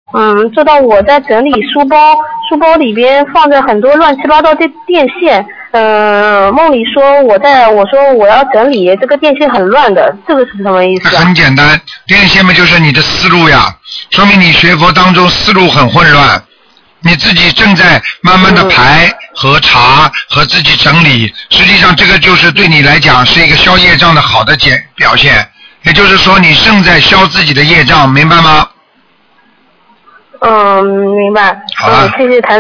做到我在整理书包，书包里边放着很多乱七八糟的电线。梦里说我说我要整理，这个电线很乱的，这个是什么意思啊？ 很简单，电线嘛就是你的思路呀，说明你学佛当中思路很混乱，你自己正在慢慢的排和查和自己整理，实际上这个就是对你来讲是一个消业障的好的表现，也就是说你正在消自己的业障，明白吗？ 明白。 好了， 谢谢台长。